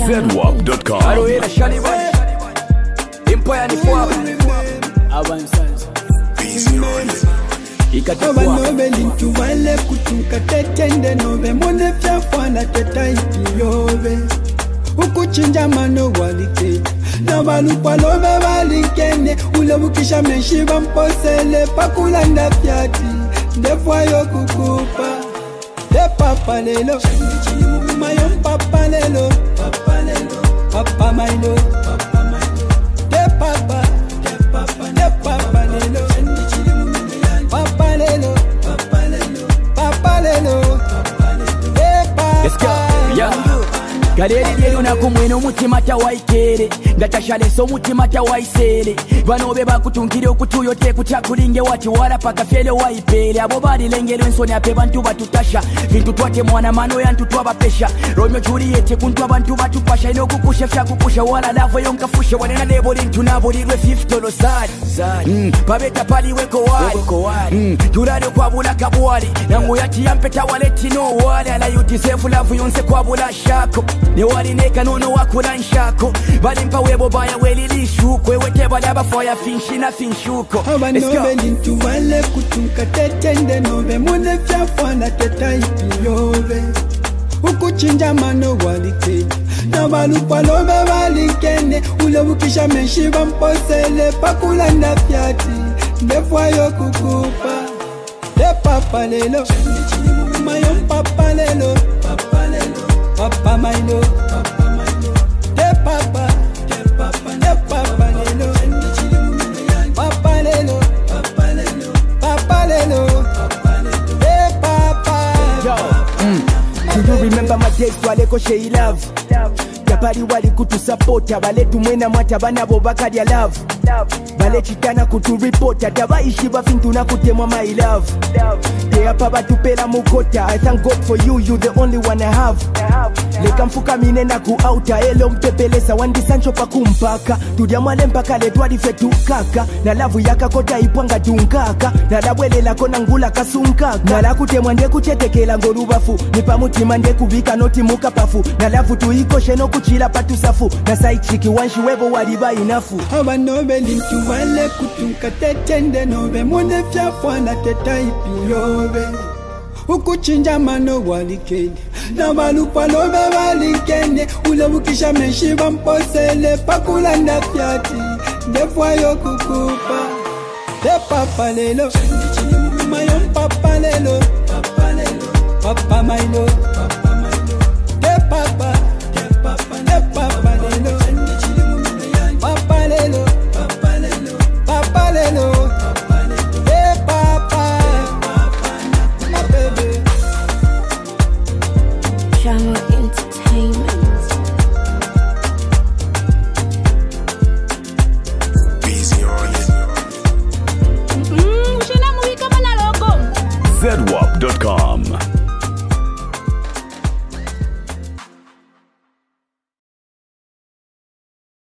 ZWAP.com. Aroela Shaliba Empire ni fuaba Avanzanza Ikatakuwa Abanobe lintu wale kutuka tetende nobe Mone fyafwana teta ipiyobe Ukuchinja mano walike Na walukwa lobe walikene Ule bukisha meshiba mposele Pakulanda fyati Ndefwayo kukupa De papa lelo Mayo papa lelo Papa mailo De papa De papa lelo Papa lelo Papa lelo De papa Galeri yero nakumweno mutima tawaikere ngatashaleso mutima tawaisere banobe bakutungire okutuyote kutakulinge wati wala paka fele waipere abo bali lengero ensoni ape bantu batutasha bintu twate mwana mano yantu twabapesha Romeo Juliet kuntu abantu batupasha ino kukusha fya kukusha wala lavo yonkafusha wanena lebo lintu nabo lirwe $50 side babeta pali weko wali turado kwa bula kabwali nangu yati yampeta waleti no wali ala yutisefu lavo yonse kwa bula shako ne wali neka nono wakula nshako bali mpa webo baya welilishuko ewete bali abafoya finshi na finshuko Abanobe lintu wale kutuka tetende nobe Mone fyafwana teta ipiyobe Ukuchinja mano walikene Na walukwa lobe walikene Ule bukisha meshiba mposele Pakulanda fyati Ndefwayo kukupa De papa lelo Mayo papa lelo Papa mailo De papa De papa lelo Papa lelo Papa lelo De papa Do you remember my days waleko she love Tapari wali kutu support Bale tumwena mwata banabo bakalya love Bale chitana kutu report Taba ishiba fintu na kutemwa my love Te apa batupela mukota I thank God for you, you the only one I have Leka mfuka mine na kuauta Elo mpepelesa wandi sancho pa kumpaka Tudia mwale mpaka letwadi fetu kaka Na lavu yaka kota ipwanga tunkaka Na labwele lako na ngula kasunkaka Na la kutemwa nde kuchetekela ngorubafu Nipa mutima nde kubika noti muka pafu Na lavu tuikoshe no kuchila patu safu Na saichiki wanshi webo waliba inafu Abanobe lintu wale kutuka tetende nobe Mone fyafwana teta ipiyobe Ukuchinja mano walikene Na walukwa lobe walikene Ule bukisha meshiba mposele Pakulanda fyati Ndefwayo kukupa De papa lelo Mayo papa lelo Papa mailo De papa De papa lelo Papa lelo Papa lelo De papa My baby Jungle Entertainment. ZWAP.com.